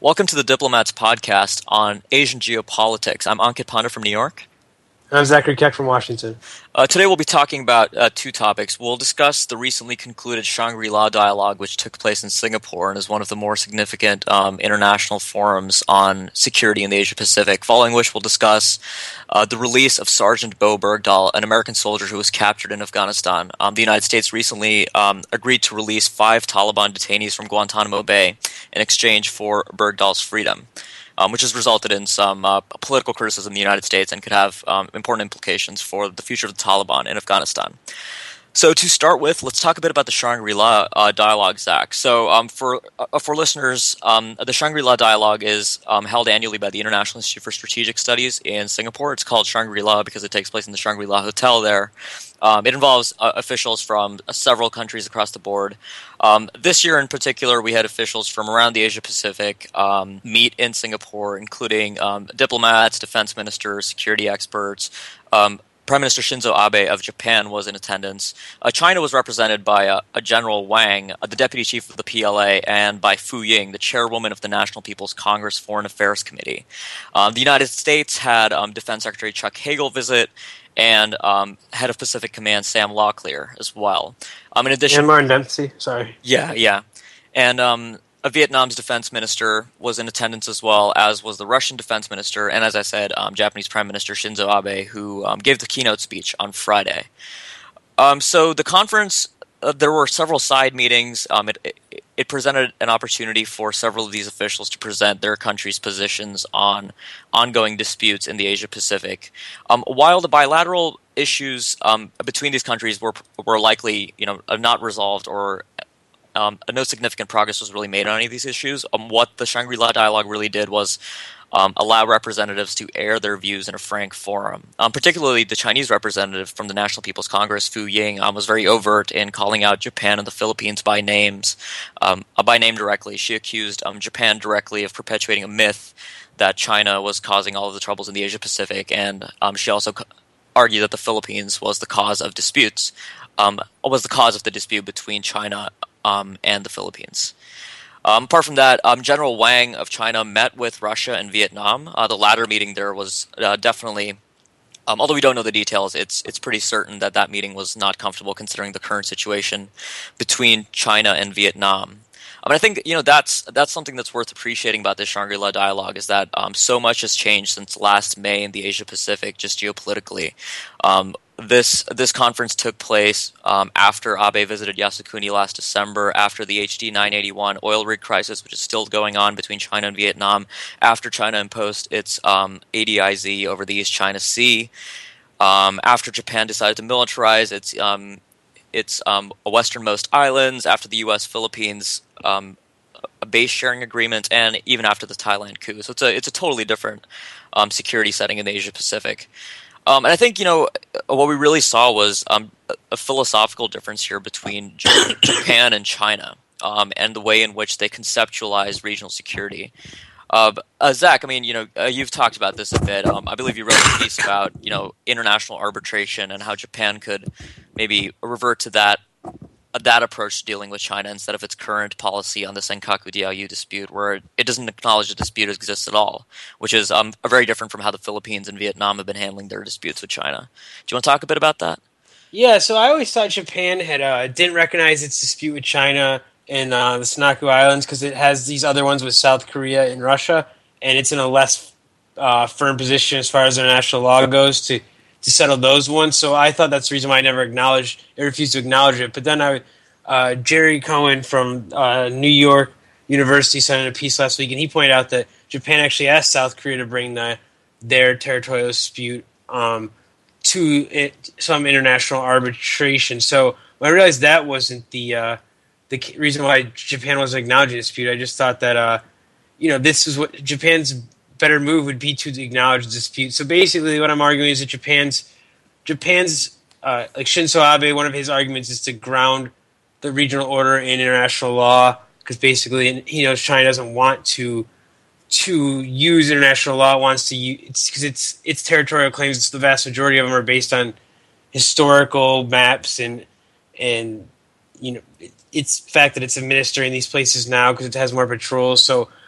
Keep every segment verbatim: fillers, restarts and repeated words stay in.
Welcome to the Diplomats podcast on Asian geopolitics. I'm Ankit Panda from New York. I'm Zachary Keck from Washington. Uh, today we'll be talking about uh, two topics. We'll discuss the recently concluded Shangri-La dialogue, which took place in Singapore and is one of the more significant um, international forums on security in the Asia-Pacific, following which we'll discuss uh, the release of Sergeant Bo Bergdahl, an American soldier who was captured in Afghanistan. Um, the United States recently um, agreed to release five Taliban detainees from Guantanamo Bay in exchange for Bergdahl's freedom. Um, which has resulted in some uh, political criticism in the United States and could have um, important implications for the future of the Taliban in Afghanistan. So to start with, let's talk a bit about the Shangri-La uh, dialogue, Zach. So um, for uh, for listeners, um, the Shangri-La dialogue is um, held annually by the International Institute for Strategic Studies in Singapore. It's called Shangri-La because it takes place in the Shangri-La Hotel there. Um, it involves uh, officials from uh, several countries across the board. Um, this year in particular, we had officials from around the Asia-Pacific um, meet in Singapore, including um, diplomats, defense ministers, security experts. Um, Prime Minister Shinzo Abe of Japan was in attendance. Uh, China was represented by uh, a General Wang, uh, the deputy chief of the P L A, and by Fu Ying, the chairwoman of the National People's Congress Foreign Affairs Committee. Um, the United States had um, Defense Secretary Chuck Hagel visit, and um, head of Pacific Command Sam Locklear as well. Um, in addition, and Martin Dempsey, sorry. Yeah, yeah. And um, Vietnam's defense minister was in attendance as well, as was the Russian defense minister, and as I said, um, Japanese Prime Minister Shinzo Abe, who um, gave the keynote speech on Friday. Um, so the conference, uh, there were several side meetings. Um, it, it, it presented an opportunity for several of these officials to present their country's positions on ongoing disputes in the Asia-Pacific. Um, while the bilateral issues um, between these countries were were likely, you know, not resolved or um, no significant progress was really made on any of these issues, um, what the Shangri-La dialogue really did was Um, allow representatives to air their views in a frank forum. Um, particularly the Chinese representative from the National People's Congress, Fu Ying, um, was very overt in calling out Japan and the Philippines by names, um, uh, by name directly. She accused um, Japan directly of perpetuating a myth that China was causing all of the troubles in the Asia-Pacific, and um, she also co- argued that the Philippines was the cause of disputes, um, was the cause of the dispute between China um, and the Philippines. Um, apart from that, um, General Wang of China met with Russia and Vietnam. Uh, the latter meeting there was uh, definitely, um, although we don't know the details, it's it's pretty certain that that meeting was not comfortable considering the current situation between China and Vietnam. I mean, I think you know that's that's something that's worth appreciating about this Shangri-La dialogue is that um, so much has changed since last May in the Asia Pacific, just geopolitically. Um, This this conference took place um, after Abe visited Yasukuni last December, after the H D nine eighty-one oil rig crisis, which is still going on between China and Vietnam, after China imposed its um, A D I Z over the East China Sea, um, after Japan decided to militarize its um, its um, westernmost islands, after the U S Philippines um, base sharing agreement, and even after the Thailand coup. So it's a it's a totally different um, security setting in the Asia Pacific. Um, and I think, you know, what we really saw was um, a, a philosophical difference here between J- Japan and China um, and the way in which they conceptualize regional security. Uh, uh, Zach, I mean, you know, uh, you've talked about this a bit. Um, I believe you wrote a piece about, you know, international arbitration and how Japan could maybe revert to that uh, that approach to dealing with China instead of its current policy on the Senkaku Diaoyu dispute, where it doesn't acknowledge the dispute exists at all, which is um, very different from how the Philippines and Vietnam have been handling their disputes with China. Do you want to talk a bit about that? Yeah, so I always thought Japan had uh, didn't recognize its dispute with China and uh, the Senkaku Islands because it has these other ones with South Korea and Russia, and it's in a less uh, firm position as far as international law goes to to settle those ones. So I thought that's the reason why I never acknowledged, I refused to acknowledge it. But then I, uh, Jerry Cohen from uh, New York University sent in a piece last week, and he pointed out that Japan actually asked South Korea to bring the, their territorial dispute um, to it, some international arbitration. So when I realized that wasn't the uh, the reason why Japan wasn't acknowledging the dispute, I just thought that uh, you know this is what Japan's better move would be to acknowledge the dispute. So basically, what I'm arguing is that Japan's Japan's uh, like Shinzo Abe, one of his arguments is to ground the regional order in international law because basically he knows China doesn't want to to use international law. It wants to use because it's, it's its territorial claims. The vast majority of them are based on historical maps and and you know it's the fact that it's administering these places now because it has more patrols. So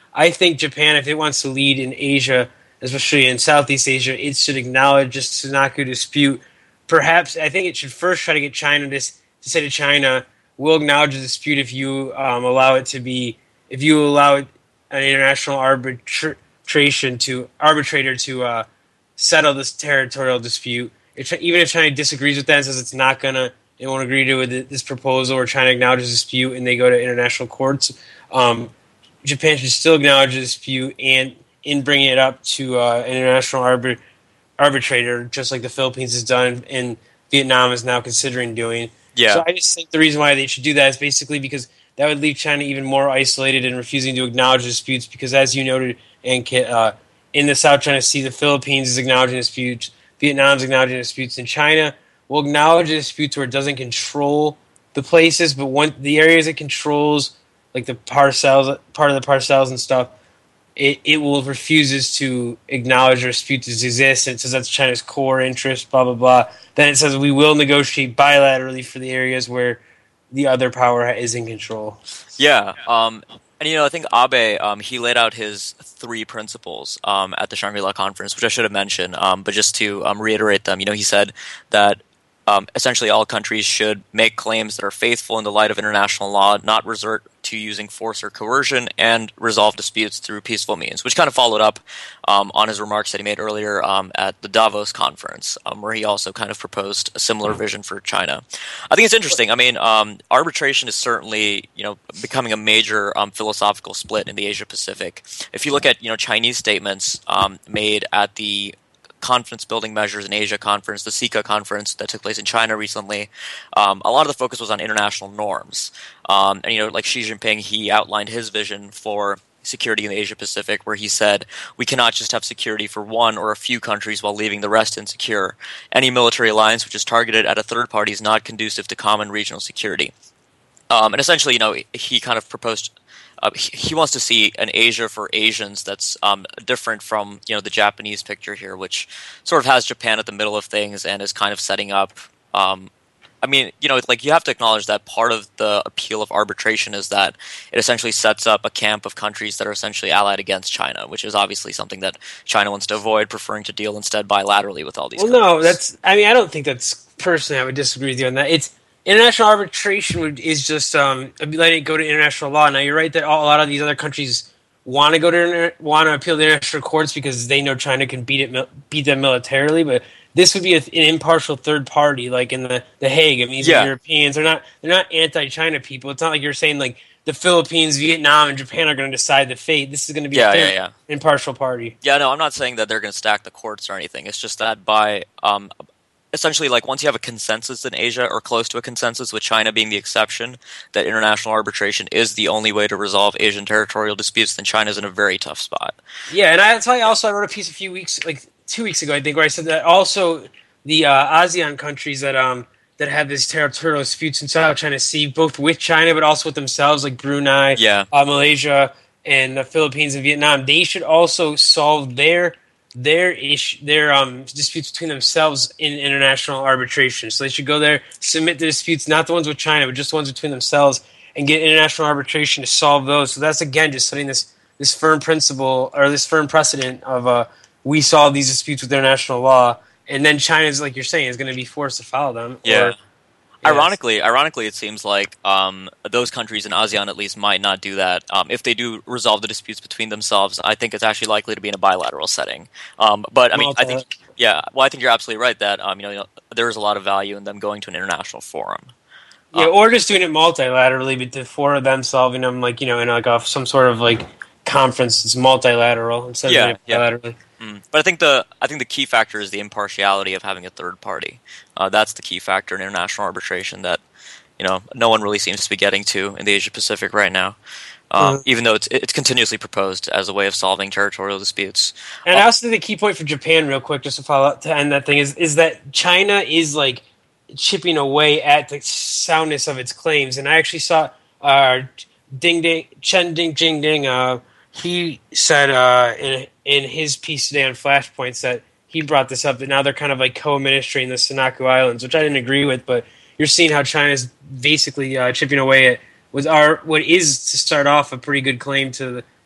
I think Japan, if it wants to lead in Asia, especially in Southeast Asia, it should acknowledge this Sunaku dispute. Perhaps I think it should first try to get China to, to say to China, "We'll acknowledge the dispute if you um, allow it to be, if you allow it, an international arbitration to arbitrator to uh, settle this territorial dispute." If, even if China disagrees with that and says it's not gonna, it won't agree to with this proposal, or China acknowledges the dispute and they go to international courts, um, Japan should still acknowledge the dispute and in bringing it up to uh, an international arbit- arbitrator, just like the Philippines has done and Vietnam is now considering doing. Yeah. So I just think the reason why they should do that is basically because that would leave China even more isolated and refusing to acknowledge disputes, because as you noted, and uh, in the South China Sea, the Philippines is acknowledging disputes, Vietnam's acknowledging disputes, and China will acknowledge disputes where it doesn't control the places, but when the areas it controls, like the parcels, part of the parcels and stuff, it, it will refuses to acknowledge disputes exist, and it says that's China's core interest, blah, blah, blah. Then it says we will negotiate bilaterally for the areas where the other power is in control. Yeah, um, and you know, I think Abe, um, he laid out his three principles um, at the Shangri-La conference, which I should have mentioned, um, but just to um, reiterate them, you know, he said that Um, essentially, all countries should make claims that are faithful in the light of international law, not resort to using force or coercion, and resolve disputes through peaceful means, which kind of followed up um, on his remarks that he made earlier um, at the Davos conference, um, where he also kind of proposed a similar vision for China. I think it's interesting. I mean, um, arbitration is certainly, you know, becoming a major um, philosophical split in the Asia-Pacific. If you look at, you know, Chinese statements um, made at the Confidence Building Measures in Asia conference, the CICA conference that took place in China recently, um, a lot of the focus was on international norms. Um, and, you know, like Xi Jinping, he outlined his vision for security in the Asia Pacific, where he said, we cannot just have security for one or a few countries while leaving the rest insecure. Any military alliance which is targeted at a third party is not conducive to common regional security. Um, and essentially, you know, he kind of proposed Uh, he, he wants to see an Asia for Asians that's um, different from, you know, the Japanese picture here, which sort of has Japan at the middle of things and is kind of setting up. Um, I mean, you know, like you have to acknowledge that part of the appeal of arbitration is that it essentially sets up a camp of countries that are essentially allied against China, which is obviously something that China wants to avoid, preferring to deal instead bilaterally with all these. Well, countries. No, that's. I mean, I don't think that's personally. I would disagree with you on that. It's. International arbitration would, is just um, letting it go to international law. Now, you're right that all, a lot of these other countries want to go to want to appeal to international courts because they know China can beat it beat them militarily. But this would be a, an impartial third party, like in the, the Hague. I mean, these yeah. Europeans they're not they're not anti-China people. It's not like you're saying like the Philippines, Vietnam, and Japan are going to decide the fate. This is going to be yeah, a yeah, yeah. impartial party. Yeah, no, I'm not saying that they're going to stack the courts or anything. It's just that by um, essentially, like, once you have a consensus in Asia, or close to a consensus, with China being the exception, that international arbitration is the only way to resolve Asian territorial disputes, then China's in a very tough spot. Yeah, and I, that's why also I wrote a piece a few weeks, like two weeks ago, I think, where I said that also the uh, ASEAN countries that um that have these territorial disputes in South China Sea, both with China but also with themselves, like Brunei, yeah. uh, Malaysia, and the Philippines and Vietnam, they should also solve their their issue, their um, disputes between themselves in international arbitration. So they should go there, submit the disputes, not the ones with China, but just the ones between themselves, and get international arbitration to solve those. So that's, again, just setting this this firm principle, or this firm precedent of uh, we solve these disputes with international law, and then China's, like you're saying, is going to be forced to follow them. Yeah. Or, Ironically, yes. ironically, it seems like um, those countries in ASEAN at least might not do that. Um, if they do resolve the disputes between themselves, I think it's actually likely to be in a bilateral setting. Um, but I mean, I think, yeah, well, I think you're absolutely right that um, you know, you know there is a lot of value in them going to an international forum. Yeah, um, or just doing it multilaterally, but the four of them solving them, like, you know, in like a, some sort of like conference. It's multilateral instead yeah, of doing it bilaterally. Yeah. Mm. But I think the I think the key factor is the impartiality of having a third party. Uh, that's the key factor in international arbitration that, you know, no one really seems to be getting to in the Asia Pacific right now. Um, mm. Even though it's it's continuously proposed as a way of solving territorial disputes. And um, I also think the key point for Japan, real quick, just to follow up to end that thing, is is that China is like chipping away at the soundness of its claims. And I actually saw uh, Ding Ding Chen Ding Jing Ding. Uh, he said uh, in in his piece today on Flashpoints that he brought this up, that now they're kind of like co-administering the Senkaku Islands, which I didn't agree with, but you're seeing how China's basically uh, chipping away at was our what is to start off a pretty good claim to the,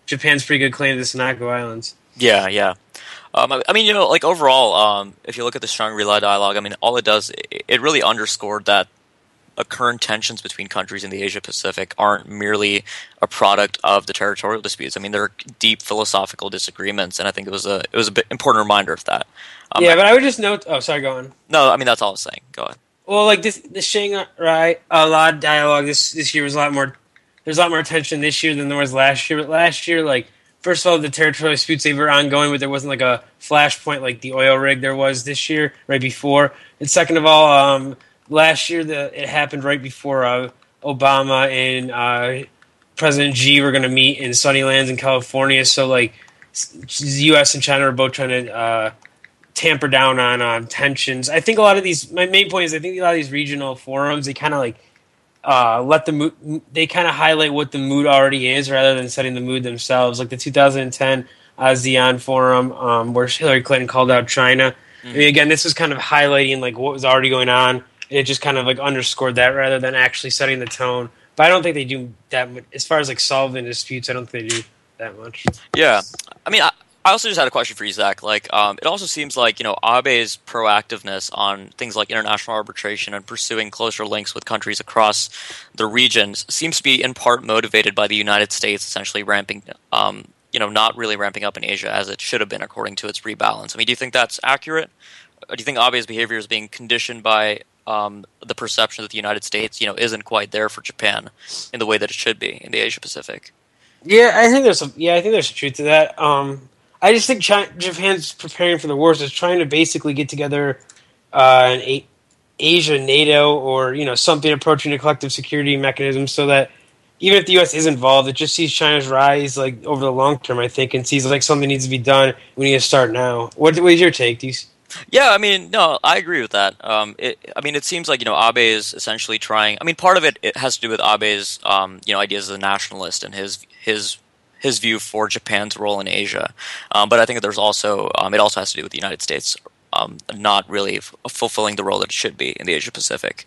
Japan's pretty good claim to the Senkaku Islands. Yeah, yeah. Um, I, I mean, you know, like overall, um, if you look at the Shangri-La dialogue, I mean, all it does, it, it really underscored that uh, current tensions between countries in the Asia Pacific aren't merely a product of the territorial disputes. I mean, there are deep philosophical disagreements, and I think it was a it was a bit important reminder of that. Um, yeah, but I would just note. Oh, sorry, go on. No, I mean that's all I was saying. Go ahead. Well, like this, the Shangri-La dialogue this this year was a lot more. There's a lot more tension this year than there was last year. But last year, like first of all, the territorial disputes they were ongoing, but there wasn't like a flashpoint like the oil rig there was this year, right before. And second of all, um, last year the it happened right before uh, Obama and uh, President Xi were going to meet in Sunnylands in California. So like, the U S and China were both trying to uh, tamper down on um, tensions. I think a lot of these. My main point is I think a lot of these regional forums they kind of like. Uh, let the mood, they kind of highlight what the mood already is rather than setting the mood themselves. Like the two thousand ten ASEAN forum, um, where Hillary Clinton called out China. Mm-hmm. I mean, again, this was kind of highlighting like what was already going on, and it just kind of like underscored that rather than actually setting the tone. But I don't think they do that much as far as like solving disputes. I don't think they do that much. Yeah, I mean, I, I also just had a question for you, Zach. Like, um, it also seems like, you know, Abe's proactiveness on things like international arbitration and pursuing closer links with countries across the regions seems to be in part motivated by the United States essentially ramping, um, you know, not really ramping up in Asia as it should have been according to its rebalance. I mean, do you think that's accurate? Or do you think Abe's behavior is being conditioned by um, the perception that the United States, you know, isn't quite there for Japan in the way that it should be in the Asia Pacific? Yeah, I think there's some, yeah, I think there's truth to that. Um, I just think China, Japan's preparing for the worst. It's trying to basically get together uh, an a- Asia NATO or you know something approaching a collective security mechanism, so that even if the U S is involved, it just sees China's rise like over the long term. I think and sees like something needs to be done. We need to start now. What, what is your take, Dees? Yeah, I mean, no, I agree with that. Um, it, I mean, it seems like you know Abe is essentially trying. I mean, part of it, it has to do with Abe's um, you know ideas as a nationalist and his his. his view for Japan's role in Asia. Um, but I think there's also, um, it also has to do with the United States um, not really f- fulfilling the role that it should be in the Asia Pacific.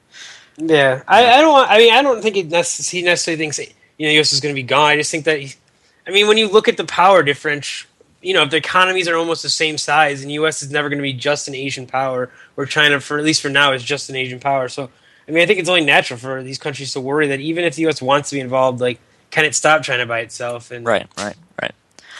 Yeah, I, I don't want, I mean, I don't think it necess- he necessarily thinks, you know, U S is going to be gone. I just think that, he, I mean, when you look at the power difference, you know, if the economies are almost the same size and U S is never going to be just an Asian power, where China, for at least for now, is just an Asian power. So, I mean, I think it's only natural for these countries to worry that even if the U S wants to be involved, like, can it stop China by itself? And right, right, right.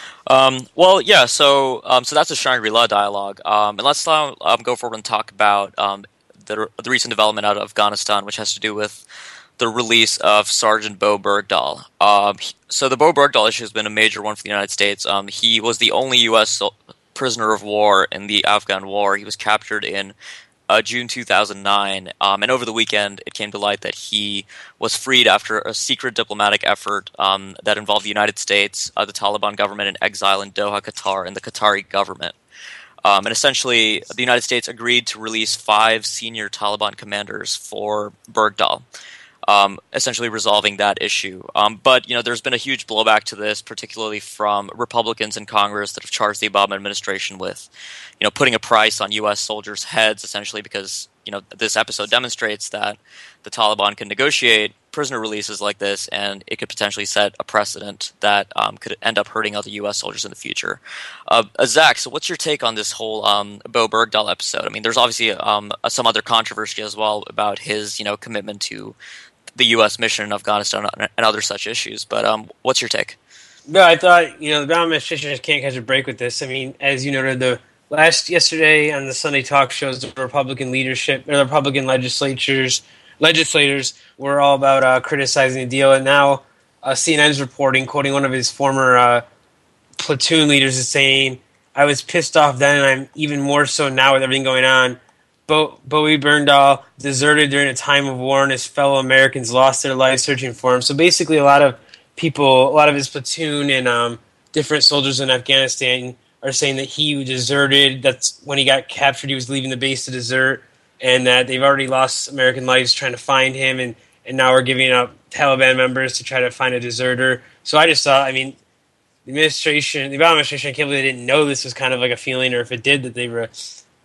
Um, well, yeah. So, um, so that's a Shangri-La dialogue, um, and let's uh, um, go forward and talk about um, the, the recent development out of Afghanistan, which has to do with the release of Sergeant Bo Bergdahl. Um, he, so, the Bo Bergdahl issue has been a major one for the United States. Um, he was the only U S so- prisoner of war in the Afghan war. He was captured in Uh, June two thousand nine, um, and over the weekend it came to light that he was freed after a secret diplomatic effort um, that involved the United States, uh, the Taliban government in exile in Doha, Qatar, and the Qatari government. Um, and essentially, the United States agreed to release five senior Taliban commanders for Bergdahl, um, essentially resolving that issue. Um, but, you know, there's been a huge blowback to this, particularly from Republicans in Congress that have charged the Obama administration with, you know, putting a price on U S soldiers' heads, essentially because, you know, this episode demonstrates that the Taliban can negotiate prisoner releases like this, and it could potentially set a precedent that um, could end up hurting other U S soldiers in the future. Uh, Zach, so what's your take on this whole um, Bo Bergdahl episode? I mean, there's obviously um, some other controversy as well about his, you know, commitment to the U S mission in Afghanistan and other such issues. But um, what's your take? No, I thought, you know, the Obama administration just can't catch a break with this. I mean, as you noted, the last yesterday on the Sunday talk shows, the Republican leadership, or the Republican legislatures, legislators were all about uh, criticizing the deal. And now uh, C N N's reporting, quoting one of his former uh, platoon leaders, is saying, "I was pissed off then, and I'm even more so now with everything going on. Bo- Bowie Bergdahl deserted during a time of war, and his fellow Americans lost their lives searching for him." So basically, a lot of people, a lot of his platoon and um, different soldiers in Afghanistan are saying that he deserted. That's when he got captured. He was leaving the base to desert, and that they've already lost American lives trying to find him, and, and now we're giving up Taliban members to try to find a deserter. So I just thought, I mean, the administration, the Obama administration, I can't believe they didn't know this was kind of like a feeling, or if it did, that they were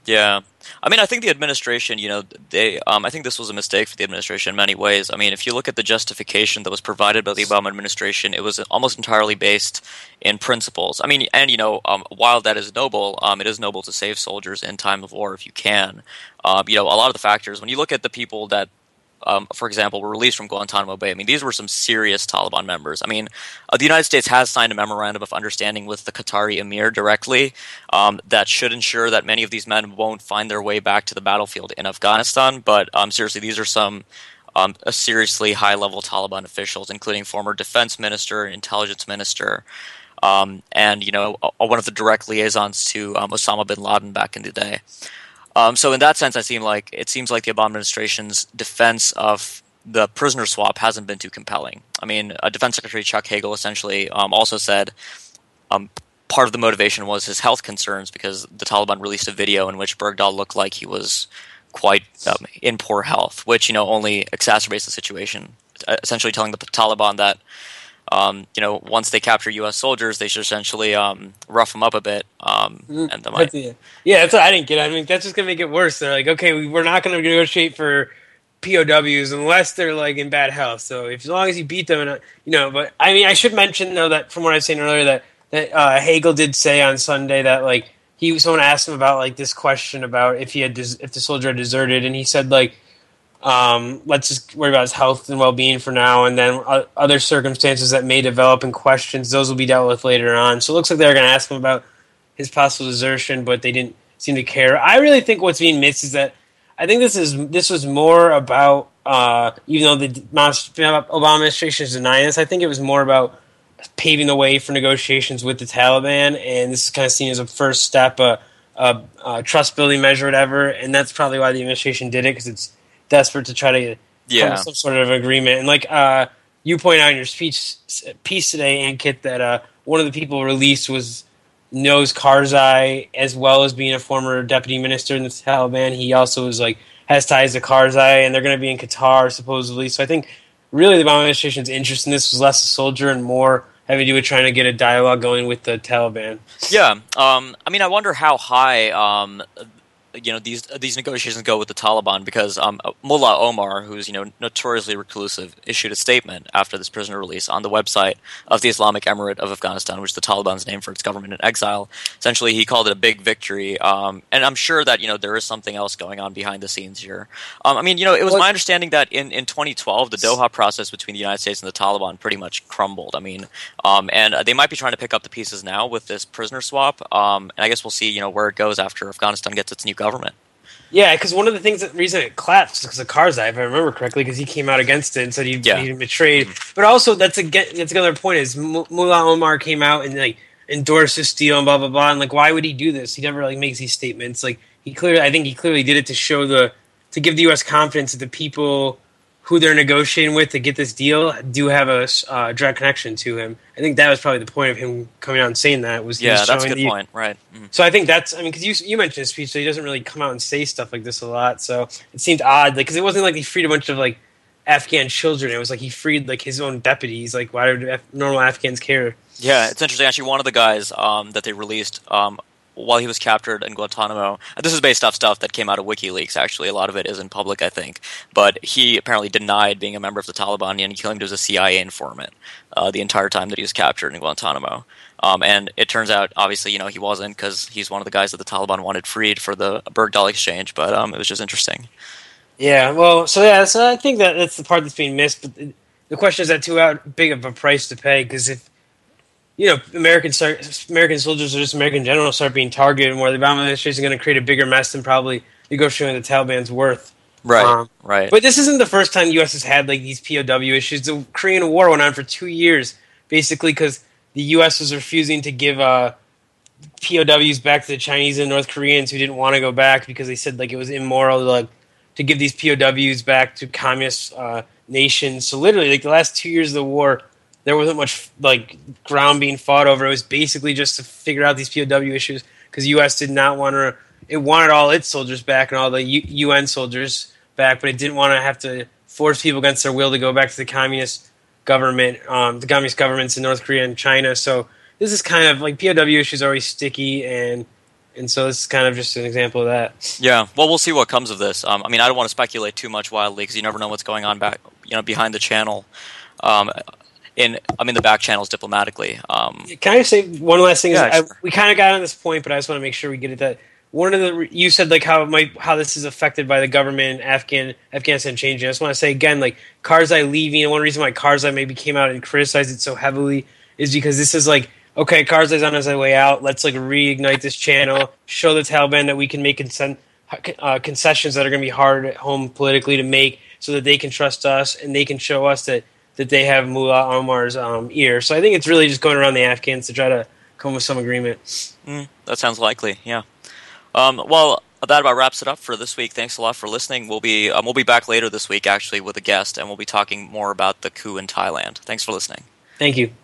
Yeah. I mean, I think the administration, you know, they, um, I think this was a mistake for the administration in many ways. I mean, if you look at the justification that was provided by the Obama administration, it was almost entirely based in principles. I mean, and, you know, um, while that is noble, um, it is noble to save soldiers in time of war if you can. Um, you know, a lot of the factors, when you look at the people that, Um, for example, were released from Guantanamo Bay. I mean, these were some serious Taliban members. I mean, uh, the United States has signed a memorandum of understanding with the Qatari emir directly um, that should ensure that many of these men won't find their way back to the battlefield in Afghanistan. But um, seriously, these are some um, seriously high-level Taliban officials, including former defense minister, intelligence minister, um, and, you know, one of the direct liaisons to um, Osama bin Laden back in the day. Um, so in that sense, I seem like it seems like the Obama administration's defense of the prisoner swap hasn't been too compelling. I mean, uh, Defense Secretary Chuck Hagel essentially um, also said um, part of the motivation was his health concerns because the Taliban released a video in which Bergdahl looked like he was quite um, in poor health, which, you know, only exacerbates the situation. Essentially telling the Taliban that Um, you know, once they capture U S soldiers, they should essentially um, rough them up a bit. Um, Mm, and they might, that's- yeah, that's what I didn't get. I mean, that's just gonna make it worse. They're like, okay, we, we're not gonna negotiate for P O Ws unless they're like in bad health. So if, as long as you beat them, and uh, you know. But I mean, I should mention though that from what I was saying earlier, that that uh, Hagel did say on Sunday that like he someone asked him about like this question about if he had des- if the soldier had deserted, and he said like. Um, let's just worry about his health and well-being for now, and then uh, other circumstances that may develop and questions, those will be dealt with later on. So it looks like they're going to ask him about his possible desertion, but they didn't seem to care. I really think what's being missed is that I think this is this was more about, uh, even though the Obama administration is denying this, I think it was more about paving the way for negotiations with the Taliban, and this is kind of seen as a first step, a, a, a trust-building measure, whatever, and that's probably why the administration did it, because it's desperate to try to yeah. come to some sort of agreement. And like uh, you point out in your speech piece today, Ankit, that uh, one of the people released was knows Karzai as well as being a former deputy minister in the Taliban. He also was like has ties to Karzai, and they're going to be in Qatar supposedly. So I think really the Obama administration's interest in this was less a soldier and more having to do with trying to get a dialogue going with the Taliban. Yeah, um, I mean, I wonder how high um, you know these these negotiations go with the Taliban, because um, Mullah Omar, who's you know notoriously reclusive, issued a statement after this prisoner release on the website of the Islamic Emirate of Afghanistan, which is the Taliban's name for its government in exile. Essentially, he called it a big victory, um, and I'm sure that you know there is something else going on behind the scenes here. Um, I mean, you know, it was my understanding that in, in twenty twelve, the Doha process between the United States and the Taliban pretty much crumbled. I mean, um, and uh, they might be trying to pick up the pieces now with this prisoner swap, um, and I guess we'll see you know where it goes after Afghanistan gets its new government. Yeah, because one of the things that reason it collapsed is because of Karzai, if I remember correctly, because he came out against it and said he'd, Yeah. he'd been betrayed. But also, that's a that's another point is M- Mullah Omar came out and like endorsed this deal and blah blah blah. And like, why would he do this? He never like makes these statements. Like he clearly, I think he clearly did it to show the to give the U S confidence that the people who they're negotiating with to get this deal do have a uh, direct connection to him. I think that was probably the point of him coming out and saying that was he Yeah, was that's a showing good the- point, right? Mhm. So I think that's, I mean, because you you mentioned his speech, so he doesn't really come out and say stuff like this a lot. So it seemed odd, like because it wasn't like he freed a bunch of like Afghan children. It was like he freed like his own deputies. Like why do Af- normal Afghans care? Yeah, it's interesting. Actually, one of the guys um, that they released um, while he was captured in Guantanamo, and this is based off stuff that came out of WikiLeaks, actually. A lot of it is in public, I think. But he apparently denied being a member of the Taliban, and he claimed he was a C I A informant uh, the entire time that he was captured in Guantanamo. Um, and it turns out, obviously, you know, he wasn't, because he's one of the guys that the Taliban wanted freed for the Bergdahl exchange. But um, it was just interesting. Yeah, well, so yeah, so I think that that's the part that's being missed. But the, the question is that too out big of a price to pay? Because if you know American start, American soldiers or just American generals start being targeted more, the Obama administration is going to create a bigger mess than probably negotiating with the Taliban's worth. Right, Um, right. But this isn't the first time the U S has had like these P O W issues. The Korean War went on for two years, basically because the U S was refusing to give uh, P O Ws back to the Chinese and North Koreans who didn't want to go back because they said like it was immoral to, like, to give these P O Ws back to communist uh, nations. So literally, like the last two years of the war, there wasn't much like ground being fought over. It was basically just to figure out these P O W issues because the U S did not want to. It wanted all its soldiers back and all the U- UN soldiers back, but it didn't want to have to force people against their will to go back to the communist government, um, the communist governments in North Korea and China. So this is kind of like P O W issues are always sticky, and And so this is kind of just an example of that. Yeah, well, we'll see what comes of this. Um, I mean, I don't want to speculate too much wildly because you never know what's going on back, you know, behind the channel. Um, in, I mean, the back channels diplomatically. Um, Can I just say one last thing? Yeah, is I, sure. We kind of got on this point, but I just want to make sure we get it. That one of the you said like how it might how this is affected by the government, Afghan Afghanistan changing. I just want to say again, like Karzai leaving, and one reason why Karzai maybe came out and criticized it so heavily is because this is like, okay, Karzai's on his way out. Let's like reignite this channel, show the Taliban that we can make consent, uh, concessions that are going to be hard at home politically to make, so that they can trust us and they can show us that, that they have Mullah Omar's um, ear. So I think it's really just going around the Afghans to try to come with some agreement. mm, that sounds likely. Yeah. Um, well, that about wraps it up for this week. Thanks a lot for listening. We'll be um, we'll be back later this week actually with a guest, and we'll be talking more about the coup in Thailand. Thanks for listening. Thank you.